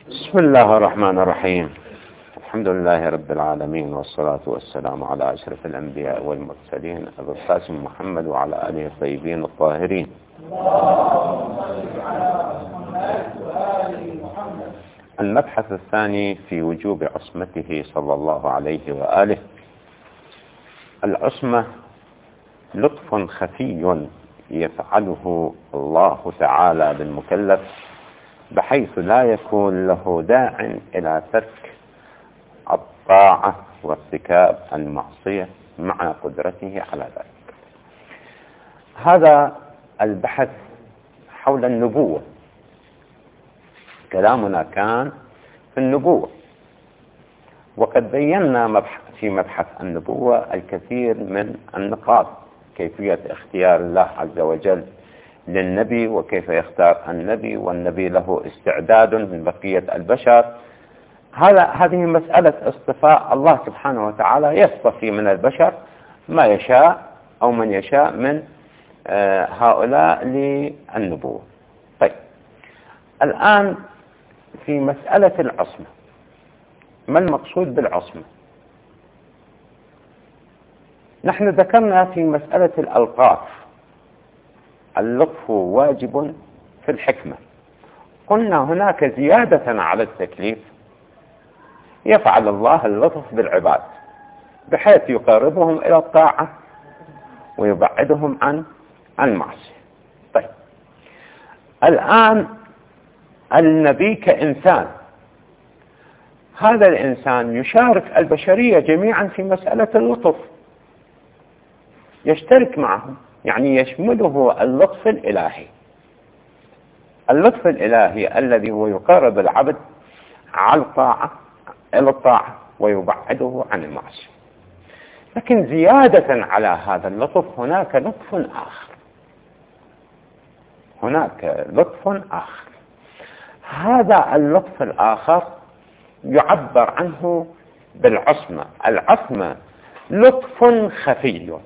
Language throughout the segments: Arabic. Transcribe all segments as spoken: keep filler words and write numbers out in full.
بسم الله الرحمن الرحيم. الحمد لله رب العالمين، والصلاة والسلام على أشرف الأنبياء والمرسلين أبي القاسم محمد وعلى آله الطيبين الطاهرين. المبحث الثاني في وجوب عصمته صلى الله عليه وآله. العصمة لطف خفي يفعله الله تعالى بالمكلف بحيث لا يكون له داع إلى ترك الطاعة وارتكاب المعصية مع قدرته على ذلك. هذا البحث حول النبوة. كلامنا كان في النبوة، وقد بينا في مبحث النبوة الكثير من النقاط: كيفية اختيار الله عز وجل للنبي، وكيف يختار النبي، والنبي له استعداد من بقية البشر. هذا هذه مسألة اصطفاء الله سبحانه وتعالى، يصطفي من البشر ما يشاء أو من يشاء من هؤلاء للنبوة. طيب، الآن في مسألة العصمة، ما المقصود بالعصمة؟ نحن ذكرنا في مسألة الألطاف اللطف واجب في الحكمة. قلنا هناك زيادة على التكليف يفعل الله اللطف بالعباد بحيث يقربهم إلى الطاعة ويبعدهم عن المعصية. طيب، الآن النبي كإنسان، هذا الإنسان يشارك البشرية جميعا في مسألة اللطف، يشترك معهم، يعني يشمله اللطف الإلهي. اللطف الإلهي الذي هو يقرب العبد على الطاعة إلى الطاعة ويبعده عن المعصية. لكن زيادة على هذا اللطف هناك لطف آخر، هناك لطف آخر. هذا اللطف الآخر يعبر عنه بالعصمة. العصمة لطف خفي،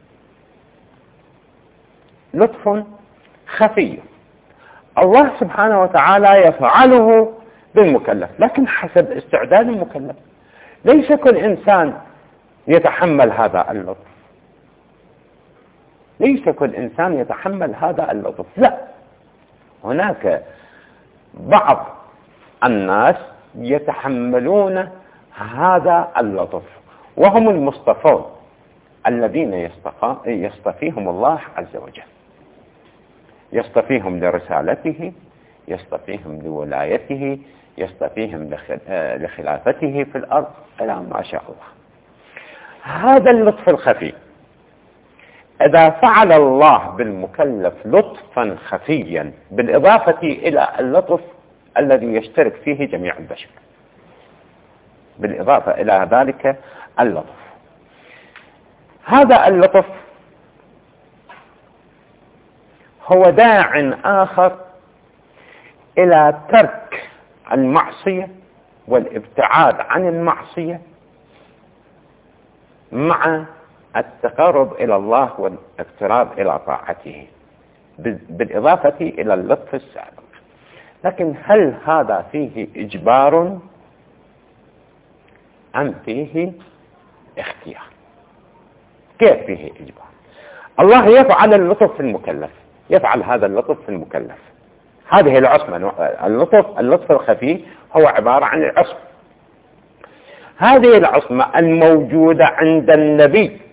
لطف خفي الله سبحانه وتعالى يفعله بالمكلف، لكن حسب استعداد المكلف. ليس كل إنسان يتحمل هذا اللطف، ليس كل إنسان يتحمل هذا اللطف، لا، هناك بعض الناس يتحملون هذا اللطف، وهم المصطفون الذين يصطفيهم الله عز وجل، يصطفيهم لرسالته، يصطفيهم لولايته، يصطفيهم لخلافته في الأرض إلى ما شاء الله. هذا اللطف الخفي إذا فعل الله بالمكلف لطفا خفيا بالإضافة إلى اللطف الذي يشترك فيه جميع البشر، بالإضافة إلى ذلك اللطف، هذا اللطف هو داع آخر إلى ترك المعصية والابتعاد عن المعصية مع التقرب إلى الله والاقتراب إلى طاعته، بالإضافة إلى اللطف السابق. لكن هل هذا فيه إجبار أم فيه اختيار؟ كيف فيه إجبار؟ الله يفعل اللطف في المكلف، يفعل هذا اللطف في المكلف. هذه العصمة، اللطف اللطف الخفي هو عبارة عن العصمة. هذه العصمة الموجودة عند النبي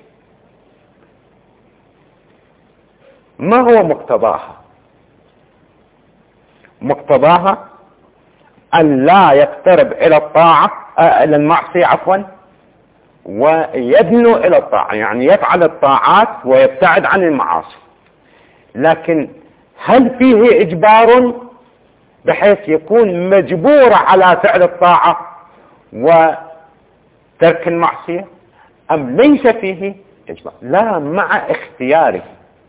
ما هو مقتضاها؟ مقتضاها أن لا يقترب إلى الطاعة إلى المعصية عفوا ويدنو إلى الطاعة، يعني يفعل الطاعات ويبتعد عن المعاصي. لكن هل فيه إجبار بحيث يكون مجبور على فعل الطاعة وترك المعصية، أم ليس فيه إجبار؟ لا، مع اختياره.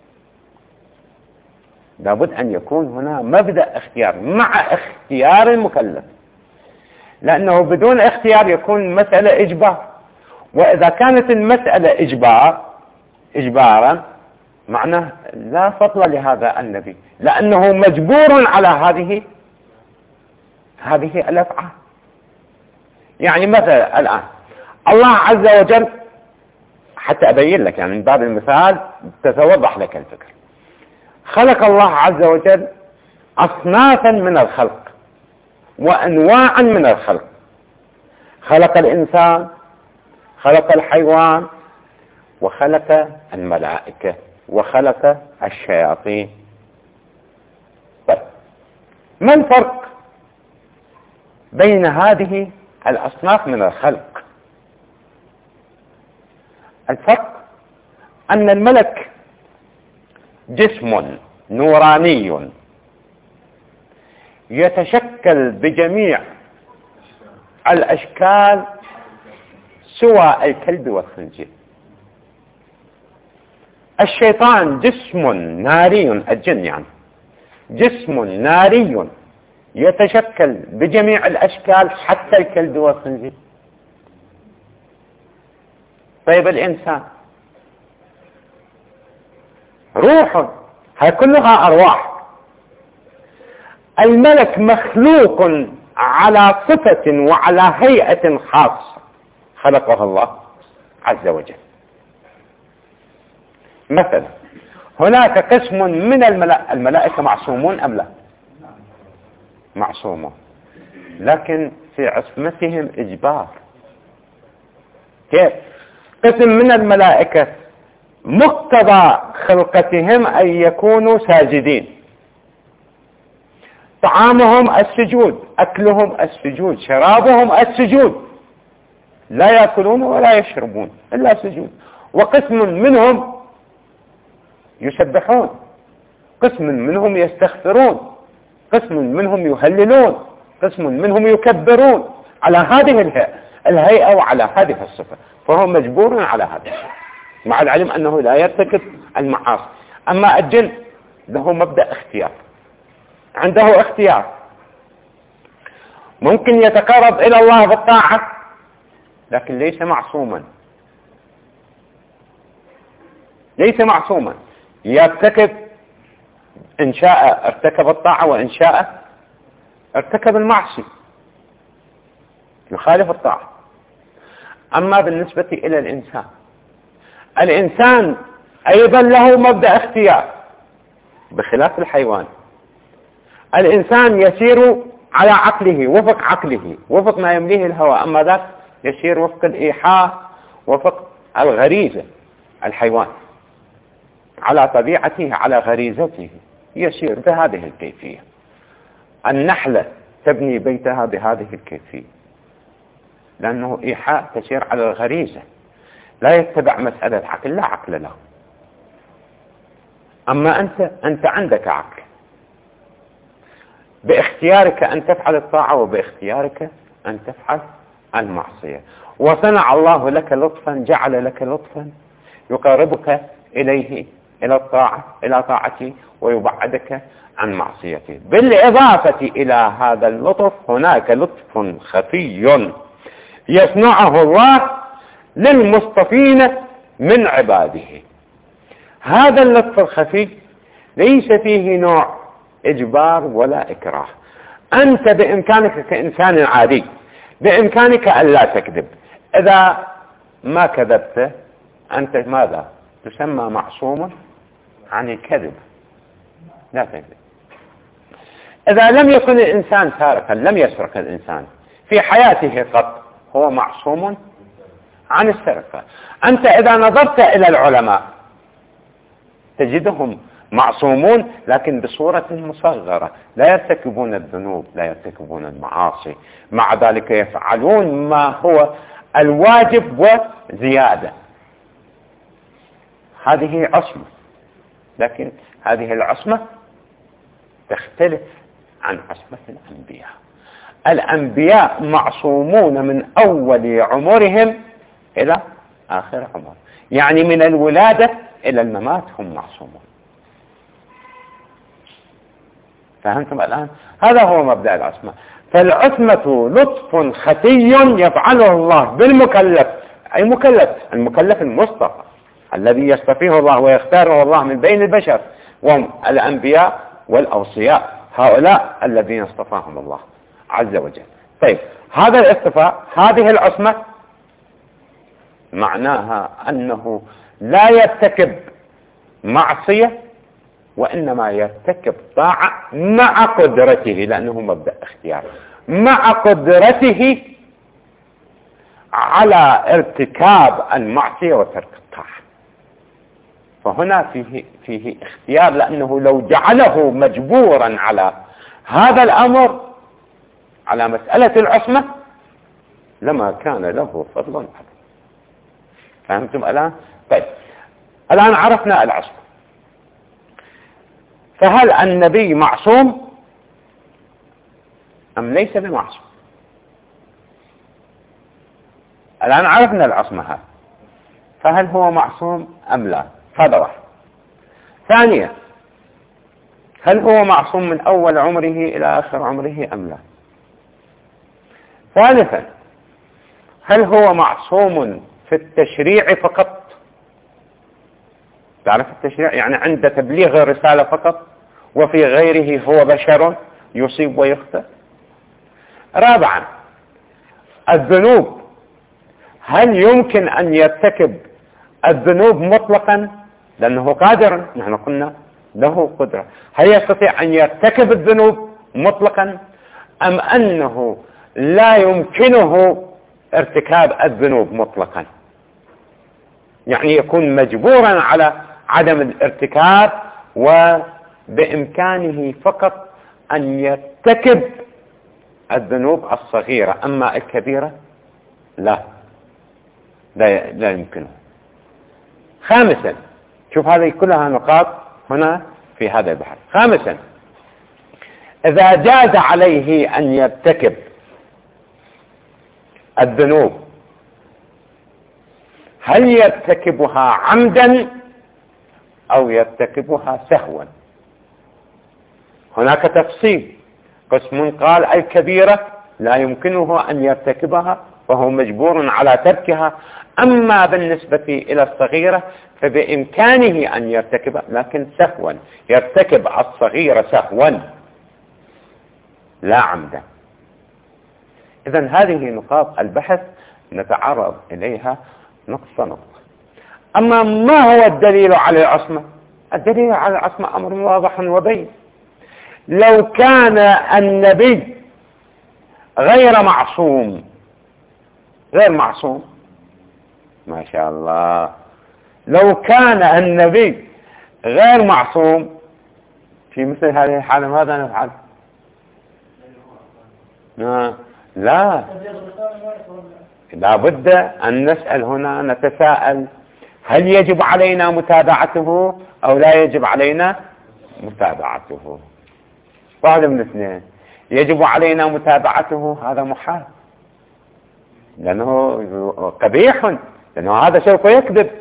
لابد أن يكون هنا مبدأ اختيار، مع اختيار المكلف، لأنه بدون اختيار يكون مسألة إجبار. وإذا كانت المسألة إجبار إجبارا معناه لا فضل لهذا النبي، لأنه مجبور على هذه هذه الأفعال. يعني مثلا الآن الله عز وجل، حتى أبين لك يعني من باب المثال تتوضح لك الفكر، خلق الله عز وجل أصنافا من الخلق وأنواعا من الخلق. خلق الإنسان، خلق الحيوان، وخلق الملائكة، وخلق الشياطين. طيب، ما الفرق بين هذه الأصناف من الخلق؟ الفرق أن الملك جسم نوراني يتشكل بجميع الأشكال سوى الكلب والخنزير. الشيطان جسم ناري، الجن يعني جسم ناري يتشكل بجميع الأشكال حتى الكلب والخنزير. طيب الإنسان روح، هاي كلها أرواح. الملك مخلوق على صفة وعلى هيئة خاصة خلقها الله عز وجل. مثلا هناك قسم من الملائكة، الملائكة معصومون أم لا؟ معصومون، لكن في عصمتهم إجبار. كيف؟ قسم من الملائكة مقتضى خلقتهم أن يكونوا ساجدين، طعامهم السجود، أكلهم السجود، شرابهم السجود، لا يأكلون ولا يشربون إلا سجود. وقسم منهم يسبحون، قسم منهم يستغفرون، قسم منهم يهللون، قسم منهم يكبرون، على هذه الهيئة, الهيئة وعلى هذه الصفة، فهو مجبور على هذا، مع العلم أنه لا يرتكب المعاصي. أما الجن له مبدأ اختيار، عنده اختيار، ممكن يتقرب إلى الله بالطاعة لكن ليس معصوما، ليس معصوما، يرتكب إن شاء ارتكب الطاعة وإن شاء ارتكب المعصية، يخالف الطاعة. أما بالنسبة إلى الإنسان، الإنسان أيضا له مبدأ اختيار بخلاف الحيوان. الإنسان يسير على عقله، وفق عقله، وفق ما يمليه الهوى، أما ذاك يسير وفق الإيحاء، وفق الغريزة. الحيوان على طبيعته، على غريزته يسير بهذه الكيفية. النحلة تبني بيتها بهذه الكيفية، لأنه إيحاء تسير على الغريزة، لا يتبع مسألة عقل، لا عقل له. أما أنت أنت عندك عقل، باختيارك أن تفعل الطاعة وباختيارك أن تفعل المعصية. وصنع الله لك لطفا، جعل لك لطفا يقربك إليه، إلى الطاعة، إلى طاعته، ويبعدك عن معصيته. بالإضافة إلى هذا اللطف هناك لطف خفي يصنعه الله للمصطفين من عباده. هذا اللطف الخفي ليس فيه نوع إجبار ولا إكراه. أنت بإمكانك كإنسان عادي، بإمكانك أن لا تكذب. إذا ما كذبت أنت ماذا؟ تسمى معصوم عن الكذب، لا تكذب. إذا لم يكن الإنسان سارقا، لم يسرق الإنسان في حياته قط، هو معصوم عن السرقة. أنت إذا نظرت إلى العلماء تجدهم معصومون لكن بصورة مصغرة، لا يرتكبون الذنوب، لا يرتكبون المعاصي، مع ذلك يفعلون ما هو الواجب وزيادة. هذه عصمة، لكن هذه العصمة تختلف عن عصمة الأنبياء. الأنبياء معصومون من أول عمرهم إلى آخر عمر، يعني من الولادة إلى الممات هم معصومون. فهمتم الآن؟ هذا هو مبدأ العصمة. فالعصمة لطف خفي يفعله الله بالمكلف، أي مكلف، المكلف المصطفى الذي يصطفيه الله ويختاره الله من بين البشر، وهم الأنبياء والأوصياء، هؤلاء الذين اصطفاهم الله. عز وجل. طيب هذا الاصطفاء، هذه العصمة، معناها أنه لا يرتكب معصية وإنما يرتكب طاعة مع قدرته، لأنه مبدأ اختيار، مع قدرته على ارتكاب المعصية وترك الطاعة. فهنا فيه, فيه اختيار، لأنه لو جعله مجبورا على هذا الأمر، على مسألة العصمة، لما كان له فضل عظيم. فهمتم الآن؟ طيب الآن عرفنا العصمة، فهل النبي معصوم أم ليس بمعصوم؟ الآن عرفنا العصمة هذا، فهل هو معصوم أم لا؟ هذا واحد. ثانيا، هل هو معصوم من أول عمره إلى آخر عمره أم لا؟ ثالثا، هل هو معصوم في التشريع فقط؟ تعرف التشريع يعني عند تبليغ الرسالة فقط، وفي غيره هو بشر يصيب ويخطئ. رابعا، الذنوب، هل يمكن أن يرتكب الذنوب مطلقا لأنه قادر؟ نحن قلنا له قدرة. هل يستطيع أن يرتكب الذنوب مطلقا أم أنه لا يمكنه ارتكاب الذنوب مطلقا، يعني يكون مجبورا على عدم الارتكاب وبإمكانه فقط أن يرتكب الذنوب الصغيرة، أما الكبيرة لا لا, لا يمكنه. خامسا، شوف هذه كلها نقاط هنا في هذا البحث. خامسا، إذا جاز عليه أن يرتكب الذنوب، هل يرتكبها عمدا أو يرتكبها سهوا؟ هناك تفصيل، قسم قال الكبيرة لا يمكنه أن يرتكبها فهو مجبور على تركها، أما بالنسبة إلى الصغيرة فبإمكانه أن يرتكبها لكن سهوا، يرتكب الصغيرة سهوا لا عمدا. إذن هذه نقاط البحث نتعرض إليها نقطة نقطة. أما ما هو الدليل على العصمة؟ الدليل على العصمة أمر واضح وبين. لو كان النبي غير معصوم، غير معصوم، ما شاء الله، لو كان النبي غير معصوم في مثل هذه الحالة ماذا نفعل؟ لا لا لا بد أن نسأل هنا، نتساءل هل يجب علينا متابعته أو لا يجب علينا متابعته؟ واحد من اثنين، يجب علينا متابعته هذا محال لأنه قبيح، لأنه هذا سوف يكذب،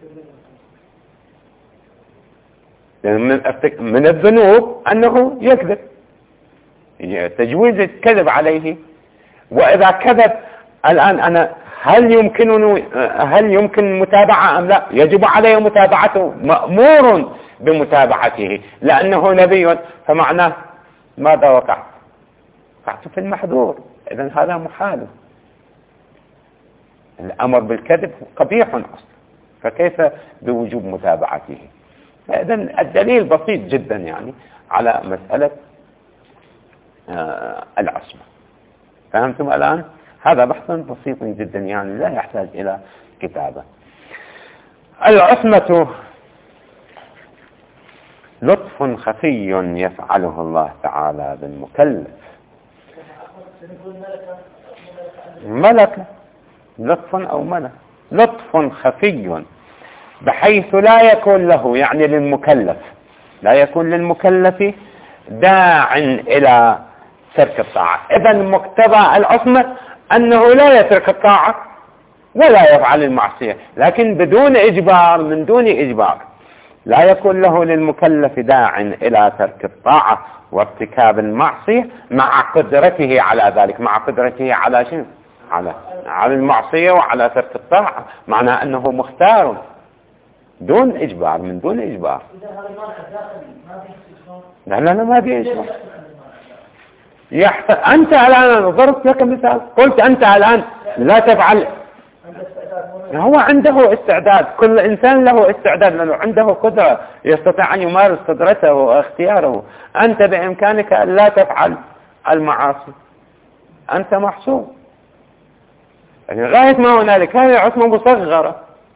لأن من الذنوب أنه يكذب، تجويز الكذب عليه. وإذا كذب الآن أنا هل يمكنني هل يمكن متابعة أم لا؟ يجب علي متابعته، مأمور بمتابعته لأنه نبي، فمعناه ماذا وقع؟ وقعت في المحظور. إذن هذا محال، الأمر بالكذب قبيح أصلا، فكيف بوجوب متابعته؟ إذن الدليل بسيط جدا يعني على مسألة آه العصمة. فهمتم الآن؟ هذا بحث بسيط جدا يعني لا يحتاج إلى كتابة. العصمة لطف خفي يفعله الله تعالى بالمكلف. ملك، لطف أو ملك، لطف خفي بحيث لا يكون له، يعني للمكلف، لا يكون للمكلف داع إلى ترك الطاعة. إذن مقتضى العصمة أنه لا يترك الطاعة ولا يفعل المعصية، لكن بدون إجبار، من دون إجبار، لا يكون له للمكلف داع إلى ترك الطاعة وارتكاب المعصية مع قدرته على ذلك. مع قدرته على شيء، على على المعصية وعلى ترك الطاعة، معناه أنه مختار دون إجبار، من دون إجبار. لا لا لا ما في إجبار. يحصل. أنت الآن ضربت لك مثال، قلت أنت الآن لا تفعل. هو عنده استعداد، كل إنسان له استعداد لأنه عنده قدرة يستطيع أن يمارس قدرته واختياره. أنت بإمكانك أن لا تفعل المعاصي، أنت محسوب يعني غاية ما هنالك. هذه عصمة مصغرة،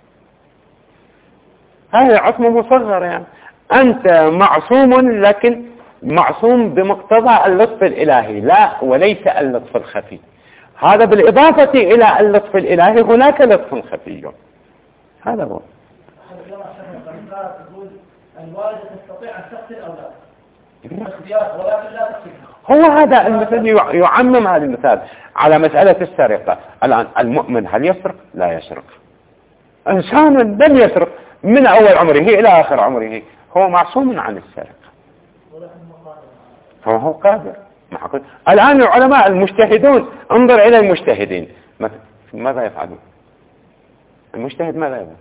هذه عصمة مصغرة يعني أنت معصوم، لكن معصوم بمقتضى اللطف الإلهي لا وليس اللطف الخفي. هذا بالإضافة إلى اللطف الإلهي هناك لطف خفي. هذا هو. الوالدة تستطيع أن تقتل أولادها باختيار ولكن لا تقتلها. هو هذا المثل يعمم هذا المثال على مسألة السرقة. الآن المؤمن هل يسرق؟ لا يسرق. إنسان لم يسرق من أول عمره إلى آخر عمره، هو معصوم عن السرقة، هو قادر. الآن العلماء المجتهدون، انظر إلى المجتهدين ماذا يفعلون؟ المجتهد ماذا يفعل؟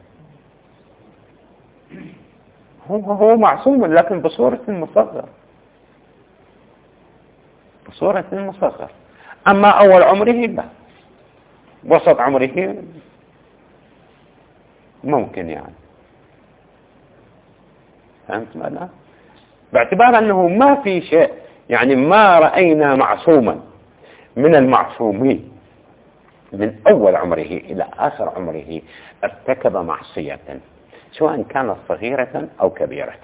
هو هو معصوم لكن بصورة مصغر، بصورة مصغر. أما أول عمره لا، وسط عمره ممكن يعني. فهمت ماذا؟ باعتبار أنه ما في شيء يعني ما رأينا معصوما من المعصومين من أول عمره إلى آخر عمره ارتكب معصية سواء كانت صغيرة أو كبيرة.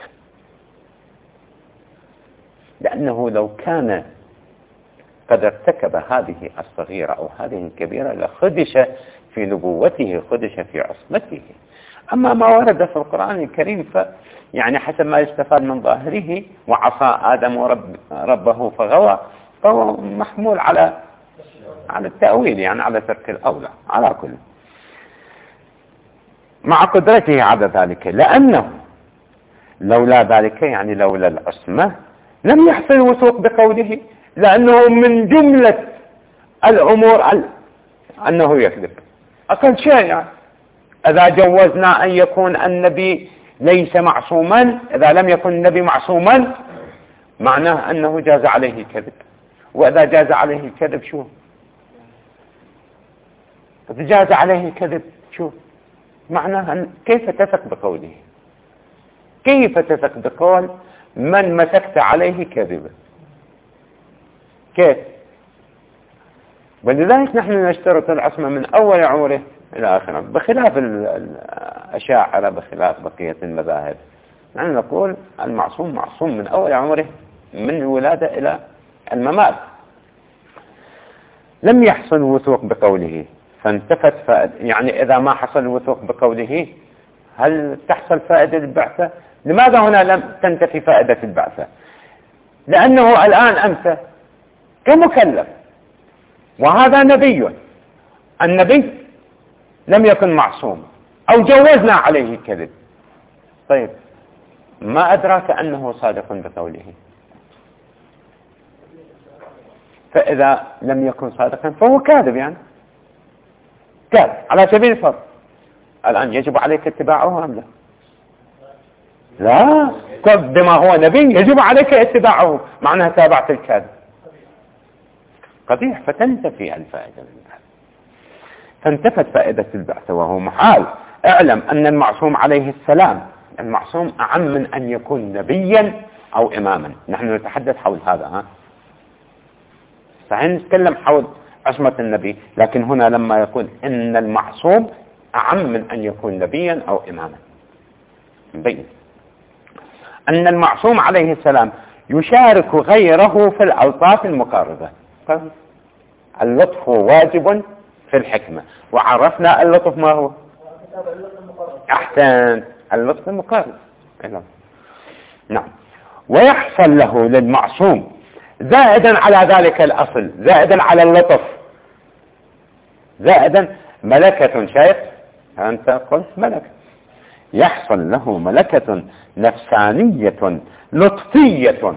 لأنه لو كان قد ارتكب هذه الصغيرة أو هذه الكبيرة لخدش في نبوته، خدش في عصمته. أما ما ورد في القرآن الكريم ف يعني حسب ما يستفاد من ظاهره، وعصى آدم رب ربه فغوى، فهو محمول على على التأويل يعني على ترك الأولى على كل، مع قدرته على ذلك. لأنه لولا ذلك يعني لولا العصمة لم يحصل وثوق بقوله، لأنه من جملة الأمور أنه يكذب أقل شيء يعني. إذا جوزنا أن يكون النبي ليس معصوما، إذا لم يكن النبي معصوما معناه أنه جاز عليه الكذب. وإذا جاز عليه الكذب شو؟ إذا جاز عليه الكذب شو معناه؟ أن كيف تثق بقوله؟ كيف تثق بقول من مسكت عليه كذبا؟ كيف؟ ولذلك نحن نشترط العصمة من أول عمره إلى آخره، بخلاف الأشاعرة، بخلاف بقية المذاهب. نحن نقول المعصوم معصوم من أول عمره من الولادة إلى الممات. لم يحصل وثوق بقوله فانتفت فائدة، يعني إذا ما حصل وثوق بقوله هل تحصل فائدة البعثة؟ لماذا هنا لم تنتفي فائدة البعثة؟ لأنه الآن أنت كمكلف وهذا نبي، النبي لم يكن معصوم أو جوزنا عليه الكذب. طيب ما أدراك أنه صادق بقوله؟ فإذا لم يكن صادقا فهو كاذب يعني كاذب على سبيل الفرض. الآن يجب عليك اتباعه أم لا؟ لا، بما هو نبي يجب عليك اتباعه، معناها تابعت الكاذب قبيح، فتنتفي الفائدة من البعث، فانتفت فائدة البعث وهو محال. اعلم أن المعصوم عليه السلام، المعصوم أعم من أن يكون نبيا أو إماما. نحن نتحدث حول هذا، ها صحيح نتكلم حول عصمة النبي، لكن هنا لما يقول إن المعصوم أعم من أن يكون نبيا أو إماما، نبين أن المعصوم عليه السلام يشارك غيره في الألطاف المقاربة. اللطف واجب في الحكمة، وعرفنا اللطف ما هو؟ أحسن، اللطف المقارب. نعم. ويحصل له للمعصوم زائدا على ذلك الأصل، زائدا على اللطف، زائدا ملكة. شايف أنت قلت ملكة، يحصل له ملكة نفسانية لطفية،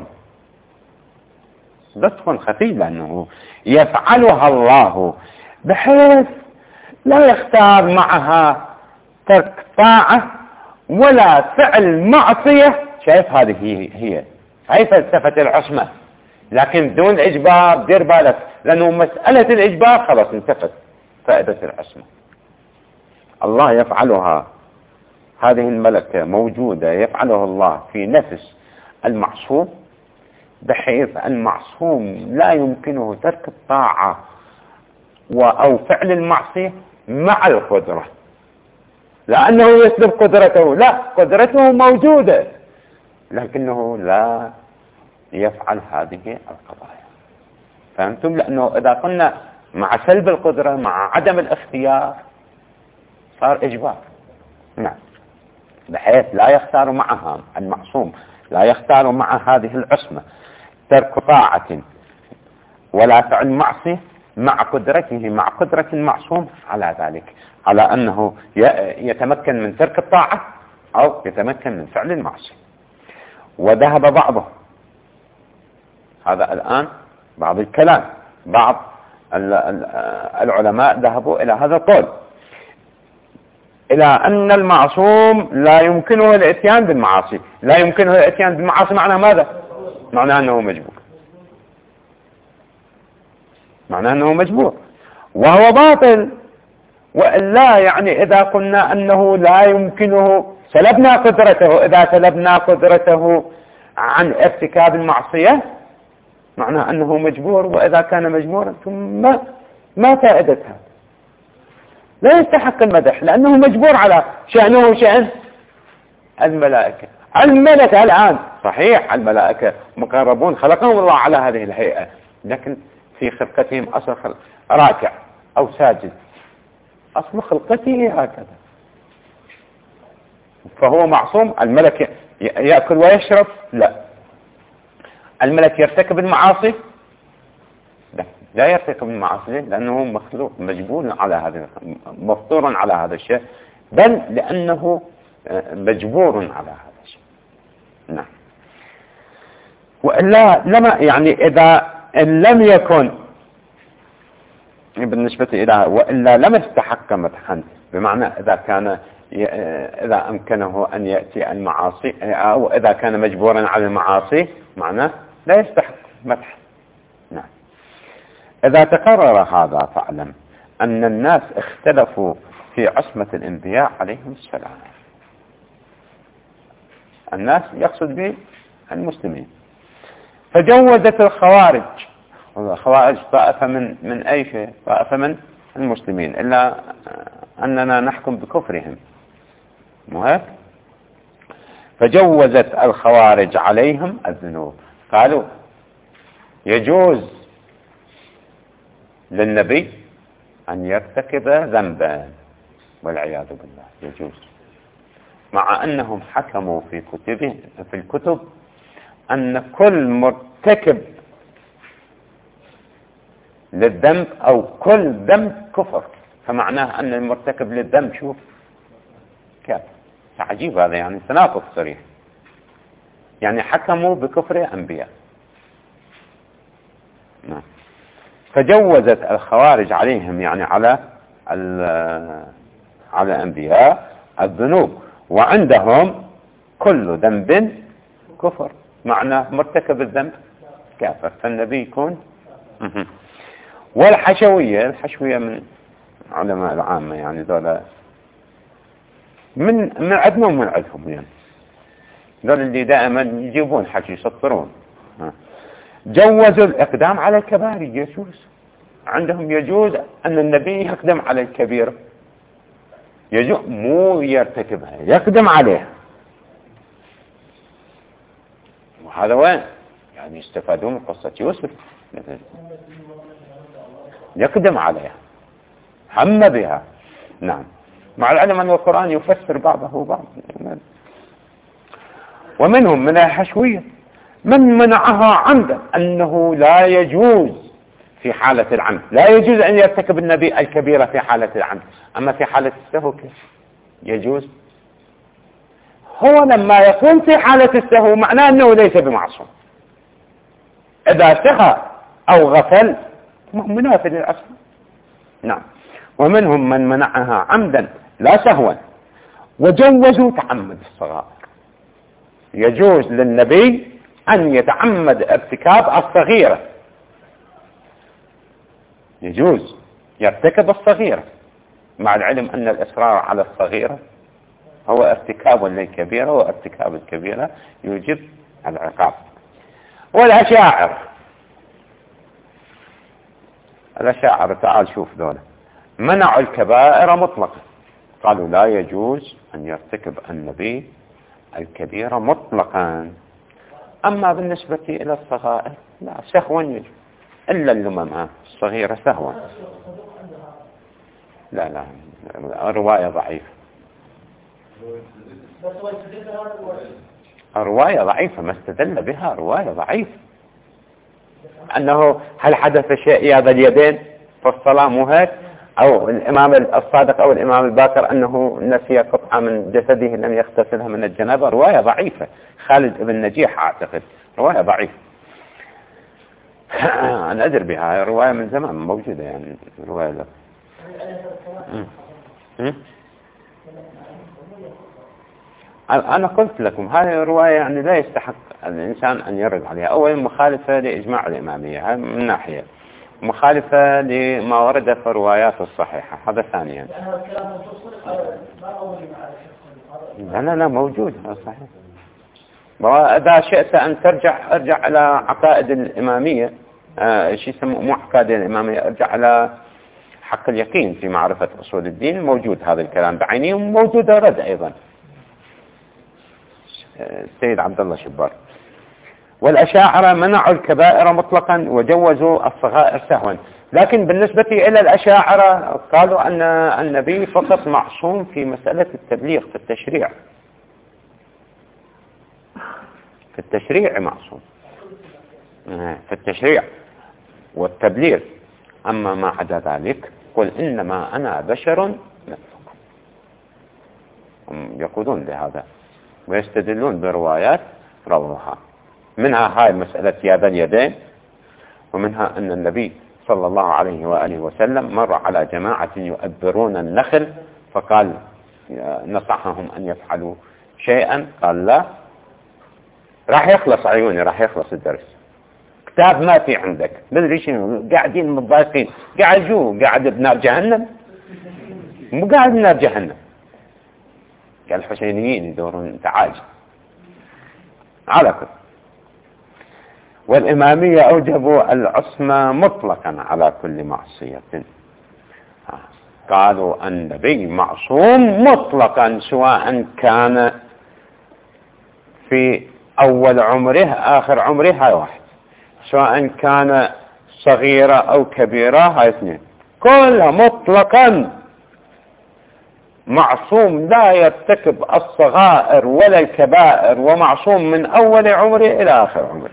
لطف خفي، لأنه يفعلها الله بحيث لا يختار معها ترك طاعة ولا فعل معصية. شايف هذه هي هي هي فلسفة العصمة. لكن دون إجبار دير بالك، لأنه مسألة الإجبار خلاص انتفت فائدة العصمة. الله يفعلها، هذه الملكة موجودة يفعله الله في نفس المعصوم، بحيث المعصوم لا يمكنه ترك الطاعة أو فعل المعصية مع القدرة، لأنه يسلب قدرته، لا، قدرته موجودة لكنه لا يفعل هذه القضايا. فهمتم؟ لأنه إذا قلنا مع سلب القدرة مع عدم الاختيار صار إجبار. نعم، بحيث لا يختار معها المعصوم، لا يختار مع هذه العصمة ترك طاعة ولا فعل معصية مع قدرته، مع قدرة المعصوم على ذلك، على أنه يتمكن من ترك الطاعة أو يتمكن من فعل المعصية. وذهب بعضهم، هذا الآن بعض الكلام، بعض العلماء ذهبوا إلى هذا القول، إلى أن المعصوم لا يمكنه الاتيان بالمعاصي. لا يمكنه الاتيان بالمعاصي معناه ماذا؟ معناه أنه مجبور، معناه أنه مجبور، وهو باطل. وإلا يعني إذا قلنا أنه لا يمكنه، سلبنا قدرته، إذا سلبنا قدرته عن ارتكاب المعصية معناه أنه مجبور، وإذا كان مجبورا ثم ما فائدتها؟ لا يستحق المدح لأنه مجبور على شأنه شأن الملائكة. الملكة الآن صحيح الملائكة مقربون خلقهم الله على هذه الهيئة، لكن في خلقتهم أصل خلق راكع أو ساجد، أصل خلقته هكذا، فهو معصوم. الملك يأكل ويشرب؟ لا. الملك يرتكب المعاصي؟ لا، لا يرتكب المعاصي لأنه مخلوق مجبور على هذا، مفطور على هذا الشيء، بل لأنه مجبور على هذا الشيء. نعم. وإلا لما يعني إذا لم يكن بالنسبة إلى وإلا لم يستحق مدحا، بمعنى إذا كان إذا أمكنه أن يأتي المعاصي أو إذا كان مجبورا على المعاصي معناه لا يستحق مدحا. نعم. إذا تقرر هذا فاعلم أن الناس اختلفوا في عصمة الأنبياء عليهم السلام. الناس يقصد به المسلمين. فجوزت الخوارج، الخوارج طائفة من من أي شيء، طائفة من المسلمين، إلا أننا نحكم بكفرهم، مو هيك؟ فجوزت الخوارج عليهم الذنوب، قالوا يجوز للنبي أن يرتكب ذنبا والعياذ بالله، يجوز، مع أنهم حكموا في كتبه في الكتب أن كل مرتكب للذنب أو كل ذنب كفر، فمعناه أن المرتكب للذنب شوف كافر. عجيب هذا، يعني تناقض صريح، يعني حكموا بكفر أنبياء. نعم. فجوزت الخوارج عليهم يعني على على الأنبياء الذنوب، وعندهم كل ذنب كفر، معناه مرتكب الذنب كافر، فالنبي يكون. والحشوية، الحشوية من علماء العامة، يعني ذولا من من عندنا ومن عندهم، يعني ذول اللي دائما يجيبون حكي يسطرون. جوزوا الإقدام على الكبائر، يجوز عندهم، يجوز أن النبي يقدم على الكبيرة، يجوز مو يرتكبها، يقدم عليها. وهذا وين يعني يستفادون من قصة يوسف، يقدم عليها، هم بها. نعم. مع العلم أن القرآن يفسر بعضه بعض. ومنهم من الحشوية من منعها عمدا، أنه لا يجوز في حالة العمد، لا يجوز أن يرتكب النبي الكبيرة في حالة العمد، أما في حالة السهو يجوز. هو لما يكون في حالة السهو معناه أنه ليس بمعصوم، إذا سهى أو غفل منافذ الأصل. نعم. ومنهم من منعها عمدا لا سهوا، وجوزوا تعمد الصغائر، يجوز للنبي أن يتعمد ارتكاب الصغيرة، يجوز يرتكب الصغيرة مع العلم أن الإصرار على الصغيرة هو ارتكاب للكبيرة، وارتكاب الكبيرة يوجب العقاب. والأشاعرة الأشاعرة تعال شوف ذولا منعوا الكبائر مطلقا، قالوا لا يجوز أن يرتكب النبي الكبيرة مطلقا. أما بالنسبة إلى الصغائر لا، سهوا يجب، إلا اللمم الصغيرة سهوا. لا لا الرواية ضعيفة، الرواية ضعيفة، ما استدل بها رواية ضعيفة. أنه هل حدث شيء يا ذا اليدين في الصلاة مو هيك؟ أو الإمام الصادق أو الإمام الباكر أنه نسي قطعة من جسده لم يغتسلها من الجنابة، رواية ضعيفة. خالد بن نجيح أعتقد رواية ضعيفة. أنا أدري بها رواية من زمان موجودة، يعني رواية لا. أنا قلت لكم هذه الرواية يعني لا يستحق الإنسان أن يرد عليها. أولا مخالفة لإجماع الإمامية من ناحية، مخالفة لما ورد في الروايات الصحيحة، هذا ثانيا. لا لا لا موجود صحيح. وإذا شئت أن ترجع ارجع على عقائد الإمامية، آه شيء يسمى مو عقائد الإمامية، ارجع على حق اليقين في معرفة أصول الدين، موجود هذا الكلام بعينه، وموجود رد أيضا السيد عبد الله شبار. والأشاعرة منعوا الكبائر مطلقا وجوزوا الصغائر سهوا. لكن بالنسبة إلى الأشاعرة قالوا أن النبي فقط معصوم في مسألة التبليغ في التشريع، في التشريع معصوم في التشريع والتبليغ. أما ما عدا ذلك قل إنما أنا بشر مثلكم. هم يقولون بهذا ويستدلون بروايات روها، منها هاي مسألة يا ذا اليدين، ومنها أن النبي صلى الله عليه وآله وسلم مر على جماعة يؤبرون النخل فقال نصحهم أن يفعلوا شيئا، قال لا، راح يخلص عيوني، راح يخلص الدرس، كتاب ما في عندك، مدري شنو، قاعدين متضايقين، قاعد جو قاعد بنار جهنم، مو قاعد بنار جهنم. قال الحسينيين يدورون تعاج على كل. والإمامية أوجبوا العصمة مطلقا على كل معصية. قالوا النبي معصوم مطلقا سواء كان في أول عمره آخر عمره، هاي واحد، سواء كان صغيرة أو كبيرة، هاي اثنين، كلها مطلقا معصوم لا يرتكب الصغائر ولا الكبائر، ومعصوم من أول عمره إلى آخر عمره،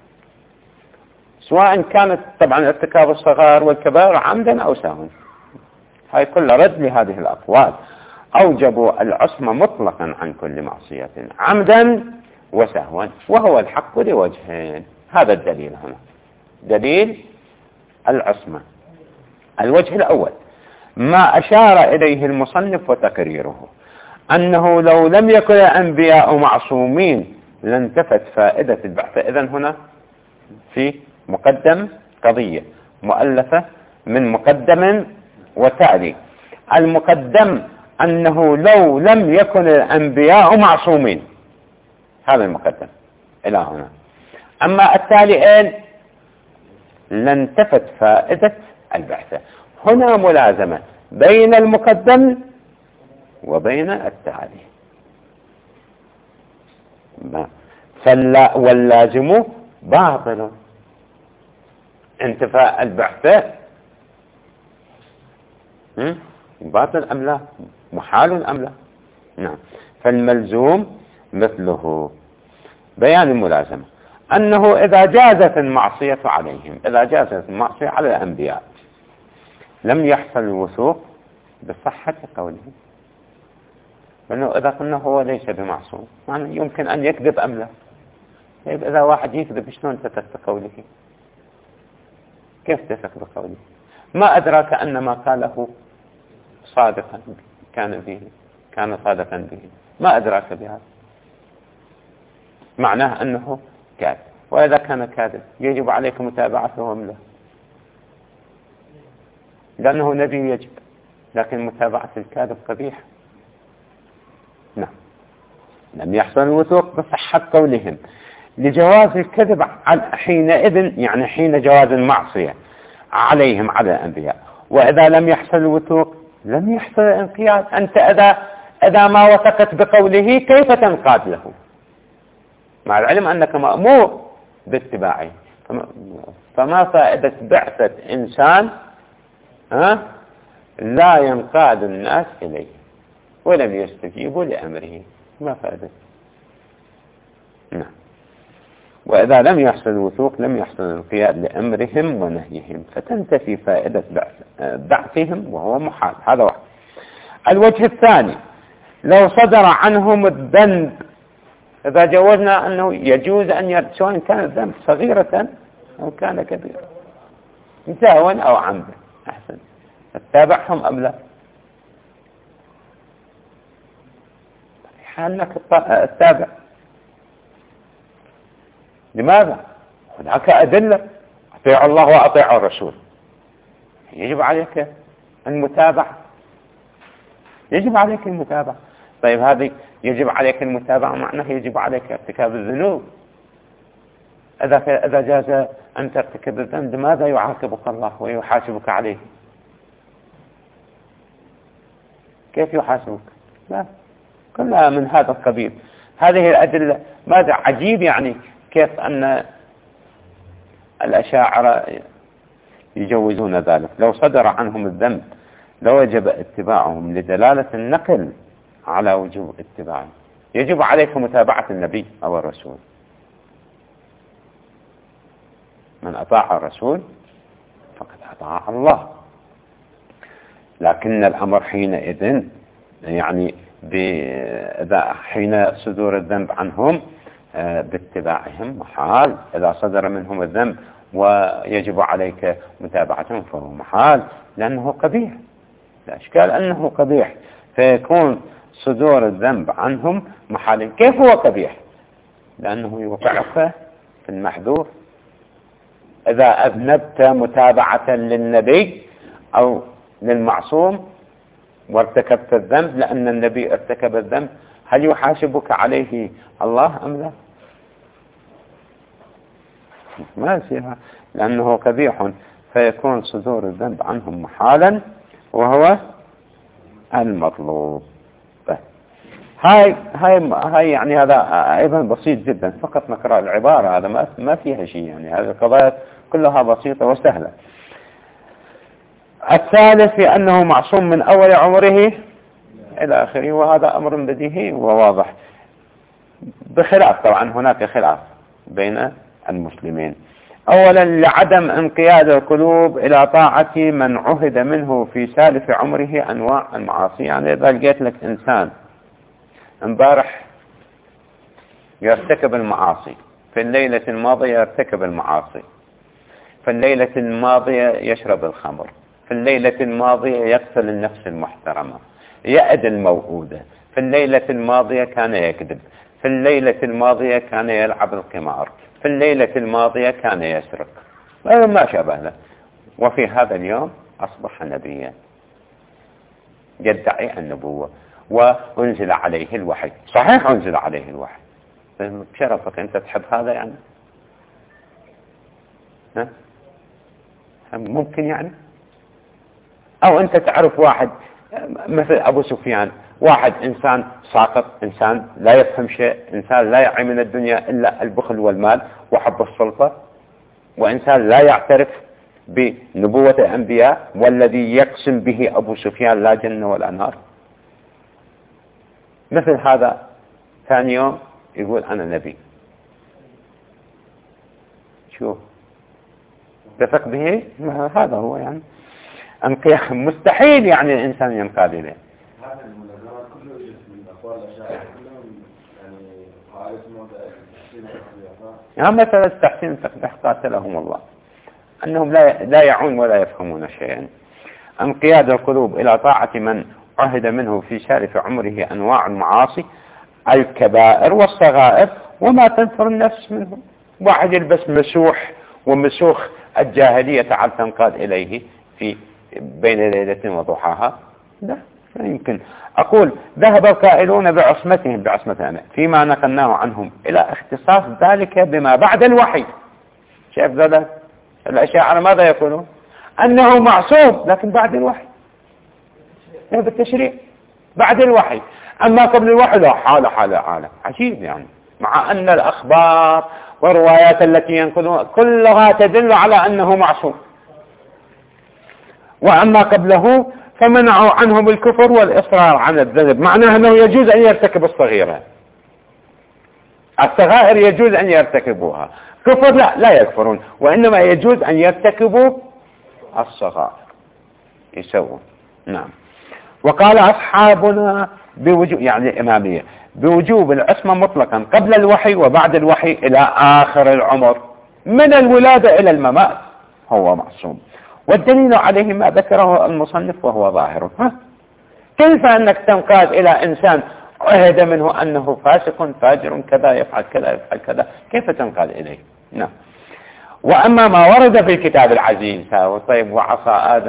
سواء كانت طبعا ارتكاب الصغائر والكبائر عمدا أو سهوا. هاي كلها رد لهذه الأقوال. أوجبوا العصمة مطلقا عن كل معصية عمدا وسهوا، وهو الحق لوجهين. هذا الدليل هنا، دليل العصمة. الوجه الأول ما أشار إليه المصنف وتقريره، أنه لو لم يكن الأنبياء معصومين لانتفت فائدة البحث. إذن هنا في مقدم قضية مؤلفة من مقدم وتالي. المقدم أنه لو لم يكن الأنبياء معصومين، هذا المقدم إلى هنا. أما التاليين لانتفت فائدة البحث. هنا ملازمة بين المقدم وبين التالي، واللازم باطل. انتفاء البحث باطل أم لا، محال أم لا؟ نعم. فالملزوم مثله بيان الملازمة، أنه إذا جازت المعصية عليهم، إذا جازت المعصية على الأنبياء، لم يحصل الوثوق بصحة قولهم. لأنه إذا قلنا هو ليس بمعصوم، يعني يمكن أن يكذب أم لا. طيب إذا واحد يكذب شلون تثق بقوله؟ كيف تثق بقوله؟ ما أدراك أن ما قاله صادقا كان به، كان صادقا به، ما أدراك بهذا. معناه أنه كاذب. وإذا كان كاذب يجب عليك متابعته أم لا؟ لأنه نبي يجب، لكن متابعة الكاذب قبيح. نعم. لم يحصل الوثوق بصحة قولهم لجواز الكذب حينئذ، يعني حين جواز المعصية عليهم على الأنبياء. وإذا لم يحصل الوثوق لم يحصل الانقياد. أنت إذا إذا ما وثقت بقوله كيف تنقاد له، مع العلم أنك مأمور باتباعه؟ فما فائدة بعثة إنسان ها لا ينقاد الناس إليه ولم يستجيبوا لأمره؟ ما فائدة؟ نعم. وإذا لم يحصل الوثوق لم يحصل الانقياد لأمرهم ونهيهم، فتنتفي فائدة بعثهم وهو محال. هذا واحد. الوجه الثاني، لو صدر عنهم الذنب، إذا جوزنا أنه يجوز أن يرد سواء كان الذنب صغيرة أو كان كبيرا، سهوا أو عمدا، أحسن، اتبعهم أم لا؟ حالك التابع. لماذا؟ هناك أدلة، أطيع الله وأطيع الرسول، يجب عليك المتابعة، يجب عليك المتابعة. طيب هذه يجب عليك المتابعة معناه يجب عليك ارتكاب الذنوب. إذا إذا جاز أن ترتكب الذنب لماذا يعاقبك الله ويحاسبك عليه؟ كيف يحاسبك؟ لا، كلها من هذا القبيل. هذه الأدلة ماذا عجيب، يعني كيف أن الأشاعرة يجوزون ذلك. لو صدر عنهم الذنب لوجب اتباعهم لدلالة النقل على وجوب اتباعهم. يجب عليك متابعة النبي أو الرسول. من أطاع الرسول فقد أطاع الله. لكن الأمر حينئذ يعني إذا حين صدور الذنب عنهم باتباعهم محال. إذا صدر منهم الذنب ويجب عليك متابعتهم فهو محال، لأنه قبيح، لا إشكال أنه قبيح، فيكون صدور الذنب عنهم محال. كيف هو قبيح؟ لأنه يوقعك في المحذور. إذا أذنبت متابعة للنبي أو للمعصوم وارتكبت الذنب لأن النبي ارتكب الذنب، هل يحاسبك عليه الله أم لا؟ ما يصير، لأنه قبيح، فيكون صدور الذنب عنهم محالا وهو المطلوب. هاي هاي هاي يعني هذا أيضا بسيط جدا، فقط نقرأ العبارة، هذا ما ما فيها شيء، يعني هذه القضايا كلها بسيطة وسهلة. الثالث في أنه معصوم من أول عمره إلى آخره، وهذا أمر بديهي وواضح، بخلاف طبعا هناك خلاف بين المسلمين. أولا لعدم انقياد القلوب إلى طاعة من عهد منه في سالف عمره أنواع المعاصي. يعني إذا لقيت لك إنسان امبارح يرتكب المعاصي، في الليلة الماضية يرتكب المعاصي، في الليلة الماضية يشرب الخمر، في الليلة الماضية يقتل النفس المحترمة، يأذي الموؤودة، في الليلة الماضية كان يكذب، في الليلة الماضية كان يلعب القمار، في الليلة الماضية كان يسرق، ما شابه له، وفي هذا اليوم أصبح نبيا يدعي النبوة وأنزل عليه الوحي. صحيح أنزل عليه الوحي، بشرفك أنت تحب هذا يعني؟ ها؟ ممكن يعني؟ أو أنت تعرف واحد مثل أبو سفيان، واحد إنسان ساقط، إنسان لا يفهم شيء، إنسان لا يعي من الدنيا إلا البخل والمال وحب السلطة، وإنسان لا يعترف بنبوة الأنبياء، والذي يقسم به أبو سفيان لا جنة ولا نار. مثل هذا ثاني يوم يقول أنا نبي. شوف تثق به؟ هذا هو يعني انقياد مستحيل يعني الإنسان ينقاد إليه. هذا المناظرات كله من أقوال الأشاعرة كلهم يعني قاعدة موضع التحسين والإحسان. هم مثلا التحسين تقبح قاتلهم الله، أنهم لا لا يعون ولا يفهمون شيئا. انقياد القلوب إلى طاعة من عهد منه في سالف عمره أنواع المعاصي الكبائر والصغائر وما تنفر النفس منه. واحد يلبس مسوح ومسوخ الجاهلية تعال تنقاد إليه في بين ليلة وضحاها؟ لا يمكن. أقول ذهب القائلون بعصمتهم بعصمتنا فيما نقلناه عنهم إلى اختصاص ذلك بما بعد الوحي. شايف ذلك الأشاعرة ماذا يقولون؟ أنه معصوم لكن بعد الوحي، بالتشريع بعد الوحي. أما قبل الوحي لا، حالة حالة حالة عجيب يعني، مع أن الأخبار والروايات التي ينقلون كلها تدل على أنه معصوم. وأما قبله فمنعوا عنهم الكفر والإصرار عن الذنب، معناه أنه يجوز أن يرتكب الصغيرة، الصغائر يجوز أن يرتكبوها، كفر لا لا يكفرون، وإنما يجوز أن يرتكبوا الصغائر يسوون. نعم. وقال أصحابنا بوجوب يعني الإمامية بوجوب العصمة مطلقا قبل الوحي وبعد الوحي إلى آخر العمر من الولادة إلى الممات هو معصوم. والدليل عليه ما ذكره المصنف وهو ظاهر. ها؟ كيف أنك تنقاد إلى إنسان عهد منه أنه فاسق فاجر كذا يفعل كذا يفعل كذا، كيف تنقاد إليه؟ نعم. وأما ما ورد في الكتاب العزيز طيب وعصى آدم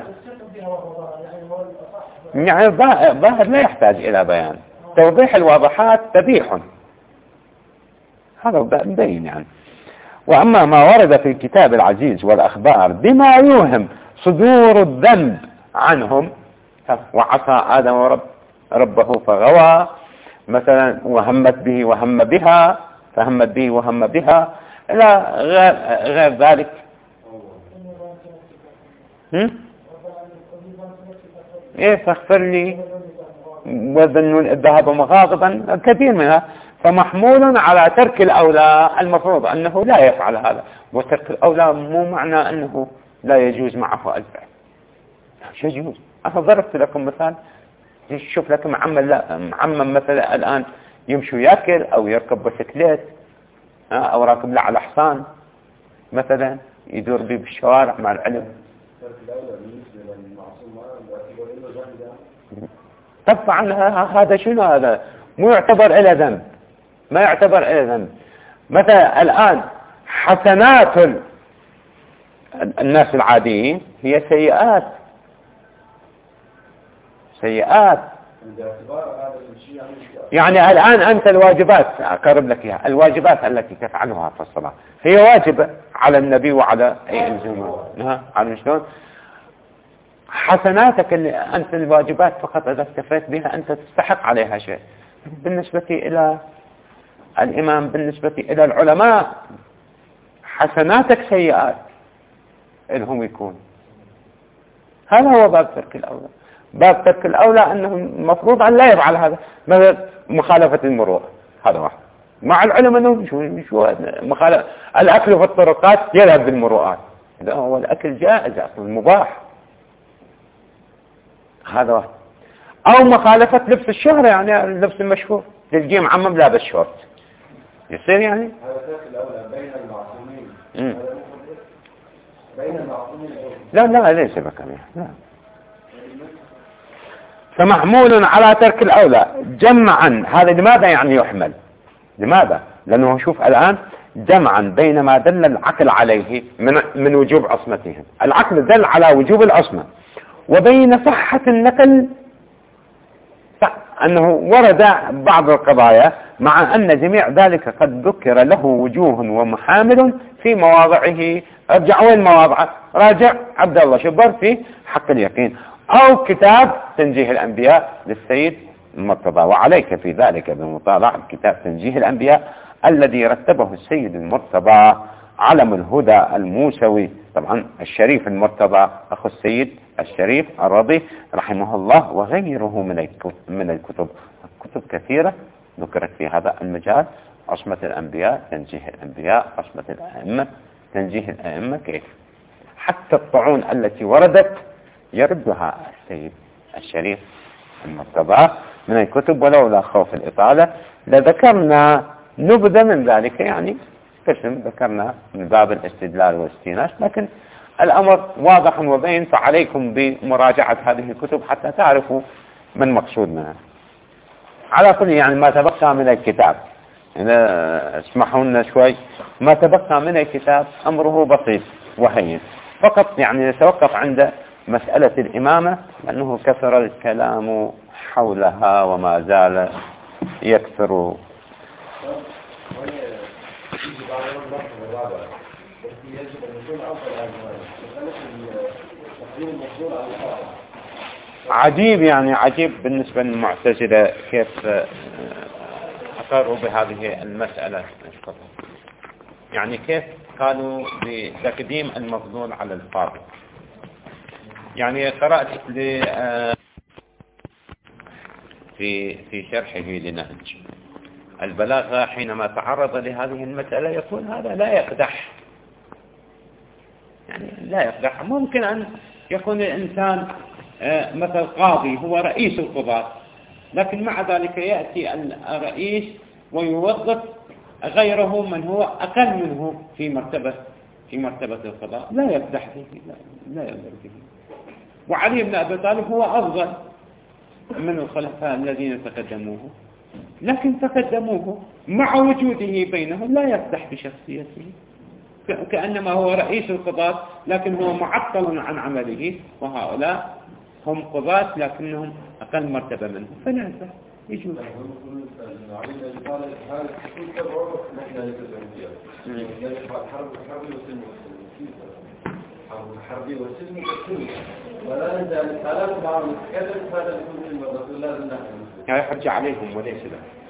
يعني ظاهر لا يحتاج إلى بيان، توضيح الواضحات تبيح، هذا مبين يعني. وأما ما ورد في الكتاب العزيز والأخبار بما يوهم صدور الذنب عنهم، وعصى آدم رب ربه فغوى مثلا، وهمت به وهم بها فهمت به وهم بها إلى غير, غير ذلك. هم؟ إيه فاغفر لي وذنون الذهب مغاضبا كثير منها، فمحمول على ترك الأولى. المفروض أنه لا يفعل هذا، وترك الأولى مو معنى أنه لا يجوز معه الفعل، شو يجوز. أنا ضربت لكم مثال، شوف لكم معمم معمم مثلا الآن يمشي يأكل أو يركب بسكليت أو راكب له على حصان مثلا يدور به بالشوارع مع العلم. طبعا هذا شنو؟ هذا مو يعتبر إلى ذنب، ما يعتبر إلى ذنب. مثلا الآن حسنات الناس العاديين هي سيئات سيئات يعني الآن أنت الواجبات أقرب لك إياها، الواجبات التي تفعلها في الصلاة هي واجبة على النبي وعلى أي إنسان على شلون. حسناتك اللي أنت الواجبات فقط إذا اكتفيت بها أنت تستحق عليها شيء. بالنسبة إلى الإمام، بالنسبة إلى العلماء، حسناتك سيئات إنهم يكون. هذا هو باب ترك الأولى. باب ترك الأولى أنه المفروض أن لا يفعل هذا، مثل مخالفة المروءة، هذا واحد مع العلم أنه شو شو مخالفة الأكل في الطرقات يذهب بالمروءات، إذا هو الأكل جائز أصلا مباح، هذا واحد. أو مخالفة لبس الشهرة، يعني اللبس المشهور تلقيه معمم لابس شورت يصير يعني هذا ترك الأولى بين المعصومين. بين المعصومين لا لا ليس بكمية لا. فمحمول على ترك الأولى جمعا. هذا لماذا يعني يحمل؟ لماذا؟ لأنه شوف الآن جمعا بين ما دل العقل عليه من, من وجوب عصمتهم، العقل دل على وجوب العصمة، وبين صحة النقل أنه ورد بعض القضايا، مع أن جميع ذلك قد ذكر له وجوه ومحامل في مواضعه. ارجع وين مواضعه؟ راجع عبد الله شبر في حق اليقين، أو كتاب تنجيه الأنبياء للسيد المرتضى، وعليك في ذلك بمطالعة كتاب تنجيه الأنبياء الذي رتبه السيد المرتضى علم الهدى الموسوي، طبعا الشريف المرتضى أخو السيد الشريف الرضي رحمه الله، وغيره من من الكتب كتب كثيرة ذكرت في هذا المجال. عصمة الأنبياء، تنجيه الأنبياء، عصمة الأئمة، تنجيه الأئمة، كيف حتى الطعون التي وردت يردها السيد الشريف المرتضى من الكتب. ولولا خوف الإطالة لذكرنا نبذة من ذلك، يعني قسم ذكرنا من باب الاستدلال والاستئناس، لكن الأمر واضح وبين، فعليكم بمراجعة هذه الكتب حتى تعرفوا من مقصود منها. على كل يعني ما تبقى من الكتاب إذا اسمحوا لنا شوي، ما تبقى من الكتاب أمره بسيط وهين، فقط يعني نتوقف عند مسألة الإمامة لأنه كثر الكلام حولها وما زال يكثر. عجيب يعني عجيب بالنسبة للمعتزلة كيف أقروا بهذه المسألة، يعني كيف قالوا بتقديم المفضول على الفاضل. يعني قرأت في في شرحه لنهج البلاغة حينما تعرض لهذه المسألة يقول هذا لا يقدح، يعني لا يقدح. ممكن أن يكون الإنسان مثل قاضي هو رئيس القضاة، لكن مع ذلك يأتي الرئيس ويوظف غيره من هو أقل منه في مرتبة في مرتبة القضاء، لا يقدح فيه، لا, لا يقدر فيه. وعلي بن أبي طالب هو أفضل من الخلفاء الذين تقدموه، لكن تقدموه مع وجوده بينهم لا يقدح بشخصيته، كأنما هو رئيس القضاة لكن هو معطل عن عمله، وهؤلاء هم قضاة لكنهم أقل مرتبة منه، فلا يقدح يجوز. الحربي والسلم والسلم ولا ننسى الحالات بعض الكذب هذا يكون في الرسول الله لله هذا حج عليهم وليس له.